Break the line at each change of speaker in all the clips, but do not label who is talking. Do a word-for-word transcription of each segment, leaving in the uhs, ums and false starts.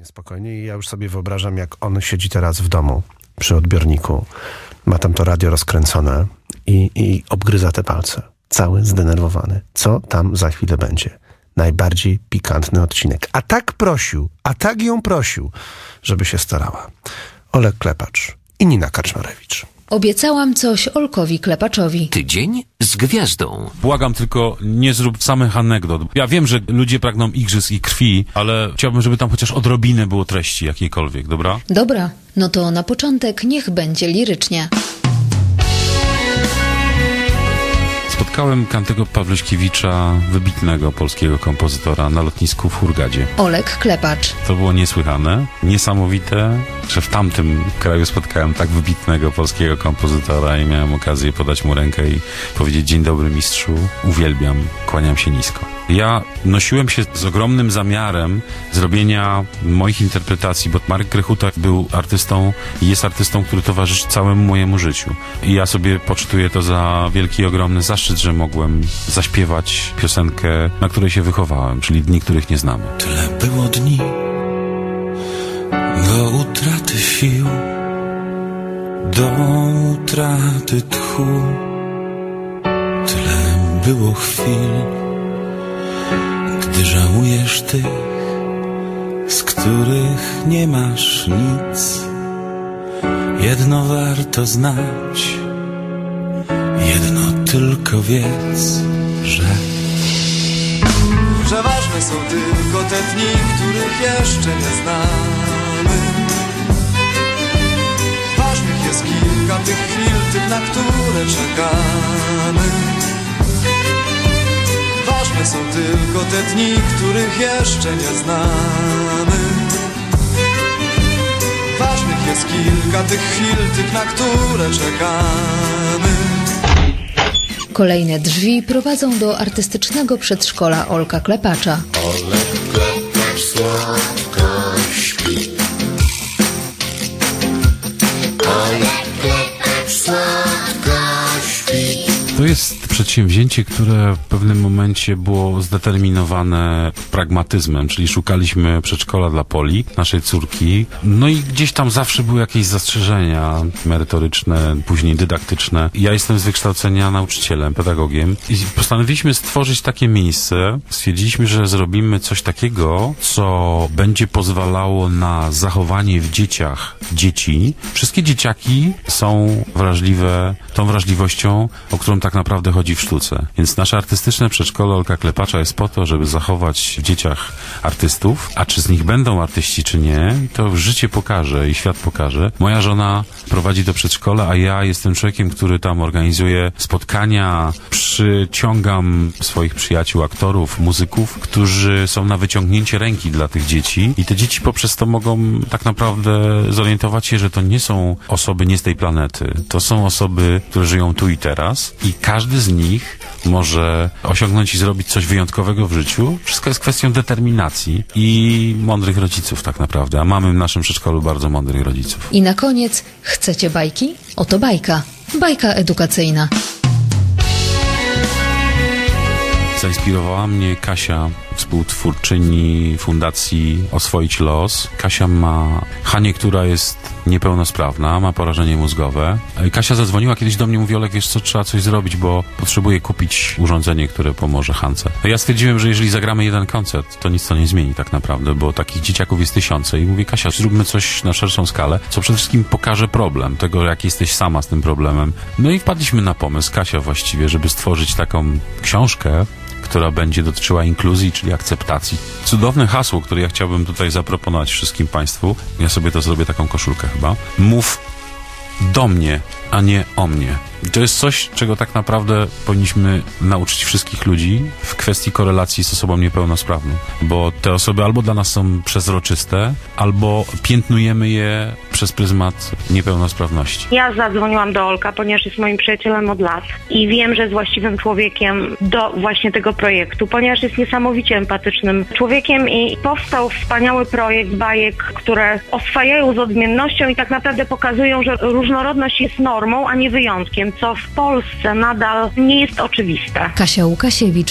Spokojnie i ja już sobie wyobrażam, jak on siedzi teraz w domu przy odbiorniku, ma tam to radio rozkręcone i, i obgryza te palce. Cały zdenerwowany. Co tam za chwilę będzie? Najbardziej pikantny odcinek. A tak prosił, a tak ją prosił, żeby się starała. Olek Klepacz i Nina Kaczmarewicz.
Obiecałam coś Olkowi Klepaczowi.
Tydzień z gwiazdą.
Błagam, tylko nie zrób samych anegdot. Ja wiem, że ludzie pragną igrzysk i krwi, ale chciałbym, żeby tam chociaż odrobinę było treści jakiejkolwiek, dobra?
Dobra, no to na początek niech będzie lirycznie.
Spotkałem Kantego Pawluśkiewicza, wybitnego polskiego kompozytora, na lotnisku w Hurgadzie.
Olek Klepacz.
To było niesłychane, niesamowite, że w tamtym kraju spotkałem tak wybitnego polskiego kompozytora i miałem okazję podać mu rękę i powiedzieć: dzień dobry mistrzu, uwielbiam, kłaniam się nisko. Ja nosiłem się z ogromnym zamiarem zrobienia moich interpretacji, bo Marek Grechuta był artystą i jest artystą, który towarzyszy całemu mojemu życiu. I ja sobie poczytuję to za wielki, ogromny zaszczyt, że mogłem zaśpiewać piosenkę, na której się wychowałem, czyli Dni, których nie znamy.
Tyle było dni do utraty sił, do utraty tchu. Tyle było chwil, gdy żałujesz tych, z których nie masz nic. Jedno warto znać, jedno tylko wiedz, że
że ważne są tylko te dni, których jeszcze nie znamy. Ważnych jest kilka tych chwil, tych, na które czekamy. Ważne są tylko te dni, których jeszcze nie znamy. Ważnych jest kilka tych chwil, tych, na które czekamy.
Kolejne drzwi prowadzą do artystycznego przedszkola Olka Klepacza.
Olek Klepacz słodko śpi. Olek Klepacz słodko śpi.
To jest przedsięwzięcie, które w pewnym momencie było zdeterminowane pragmatyzmem, czyli szukaliśmy przedszkola dla Poli, naszej córki, no i gdzieś tam zawsze były jakieś zastrzeżenia merytoryczne, później dydaktyczne. Ja jestem z wykształcenia nauczycielem, pedagogiem i postanowiliśmy stworzyć takie miejsce. Stwierdziliśmy, że zrobimy coś takiego, co będzie pozwalało na zachowanie w dzieciach dzieci. Wszystkie dzieciaki są wrażliwe tą wrażliwością, o którą tak naprawdę chodzi w sztuce. Więc nasze artystyczne przedszkole Olka Klepacza jest po to, żeby zachować w dzieciach artystów, a czy z nich będą artyści, czy nie, to życie pokaże i świat pokaże. Moja żona prowadzi do przedszkola, a ja jestem człowiekiem, który tam organizuje spotkania, przyciągam swoich przyjaciół, aktorów, muzyków, którzy są na wyciągnięcie ręki dla tych dzieci i te dzieci poprzez to mogą tak naprawdę zorientować się, że to nie są osoby nie z tej planety. To są osoby, które żyją tu i teraz i każdy z nich może osiągnąć i zrobić coś wyjątkowego w życiu. Wszystko jest kwestią determinacji i mądrych rodziców tak naprawdę. A mamy w naszym przedszkolu bardzo mądrych rodziców.
I na koniec, chcecie bajki? Oto bajka. Bajka edukacyjna.
Zainspirowała mnie Kasia, współtwórczyni Fundacji Oswoić Los. Kasia ma Hanię, która jest niepełnosprawna, ma porażenie mózgowe. Kasia zadzwoniła kiedyś do mnie, mówi: Olek, wiesz co, trzeba coś zrobić, bo potrzebuję kupić urządzenie, które pomoże Hance. Ja stwierdziłem, że jeżeli zagramy jeden koncert, to nic to nie zmieni tak naprawdę, bo takich dzieciaków jest tysiące i mówię: Kasia, zróbmy coś na szerszą skalę, co przede wszystkim pokaże problem tego, jak jesteś sama z tym problemem. No i wpadliśmy na pomysł, Kasia właściwie, żeby stworzyć taką książkę, która będzie dotyczyła inkluzji, czyli akceptacji. Cudowne hasło, które ja chciałbym tutaj zaproponować wszystkim Państwu. Ja sobie to zrobię, taką koszulkę chyba. Mów do mnie, a nie o mnie. I to jest coś, czego tak naprawdę powinniśmy nauczyć wszystkich ludzi w kwestii korelacji z osobą niepełnosprawną. Bo te osoby albo dla nas są przezroczyste, albo piętnujemy je przez pryzmat niepełnosprawności.
Ja zadzwoniłam do Olka, ponieważ jest moim przyjacielem od lat i wiem, że jest właściwym człowiekiem do właśnie tego projektu, ponieważ jest niesamowicie empatycznym człowiekiem i powstał wspaniały projekt bajek, które oswajają z odmiennością i tak naprawdę pokazują, że różnorodność jest normą, a nie wyjątkiem, co w Polsce nadal nie jest oczywiste.
Kasia Łukasiewicz,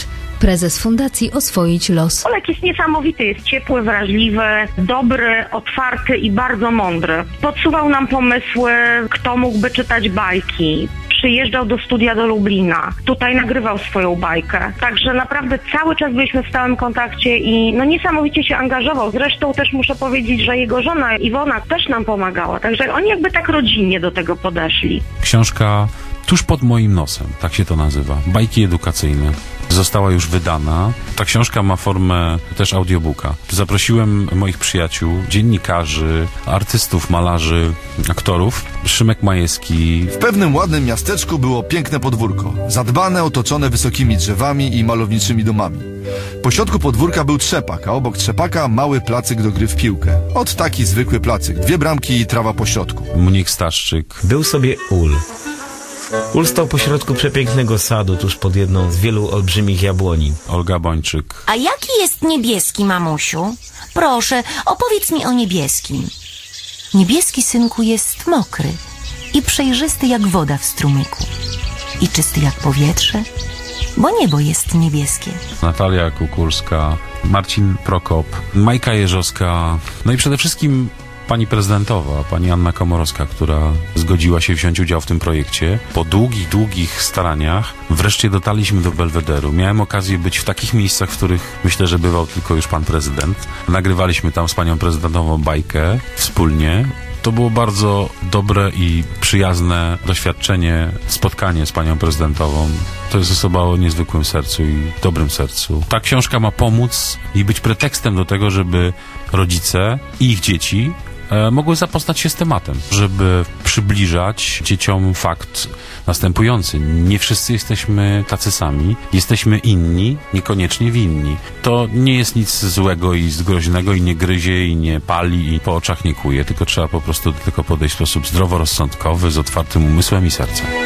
Prezes fundacji Oswoić Los.
Olek jest niesamowity, jest ciepły, wrażliwy, dobry, otwarty i bardzo mądry. Podsuwał nam pomysły, kto mógłby czytać bajki. Przyjeżdżał do studia do Lublina. Tutaj nagrywał swoją bajkę. Także naprawdę cały czas byliśmy w stałym kontakcie i no niesamowicie się angażował. Zresztą też muszę powiedzieć, że jego żona Iwona też nam pomagała. Także oni jakby tak rodzinnie do tego podeszli.
Książka tuż pod moim nosem, tak się to nazywa. Bajki edukacyjne. Została już wydana. Ta książka ma formę też audiobooka. Zaprosiłem moich przyjaciół, dziennikarzy, artystów, malarzy, aktorów. Szymek Majewski.
W pewnym ładnym miasteczku było piękne podwórko. Zadbane, otoczone wysokimi drzewami i malowniczymi domami. Po środku podwórka był trzepak, a obok trzepaka mały placyk do gry w piłkę. Ot taki zwykły placyk. Dwie bramki i trawa po środku.
Moniek Staszczyk.
Był sobie ul. Ul stał pośrodku przepięknego sadu, tuż pod jedną z wielu olbrzymich jabłoni.
Olga Bończyk.
A jaki jest niebieski, mamusiu? Proszę, opowiedz mi o niebieskim. Niebieski, synku, jest mokry i przejrzysty jak woda w strumyku. I czysty jak powietrze, bo niebo jest niebieskie.
Natalia Kukulska, Marcin Prokop, Majka Jeżowska, no i przede wszystkim pani prezydentowa, pani Anna Komorowska, która zgodziła się wziąć udział w tym projekcie. Po długich, długich staraniach wreszcie dotarliśmy do Belwederu. Miałem okazję być w takich miejscach, w których myślę, że bywał tylko już pan prezydent. Nagrywaliśmy tam z panią prezydentową bajkę wspólnie. To było bardzo dobre i przyjazne doświadczenie, spotkanie z panią prezydentową. To jest osoba o niezwykłym sercu i dobrym sercu. Ta książka ma pomóc i być pretekstem do tego, żeby rodzice i ich dzieci e, mogły zapoznać się z tematem, żeby przybliżać dzieciom fakt następujący. Nie wszyscy jesteśmy tacy sami, jesteśmy inni, niekoniecznie winni. To nie jest nic złego i groźnego i nie gryzie i nie pali i po oczach nie kuje, tylko trzeba po prostu do tego podejść w sposób zdroworozsądkowy, z otwartym umysłem i sercem.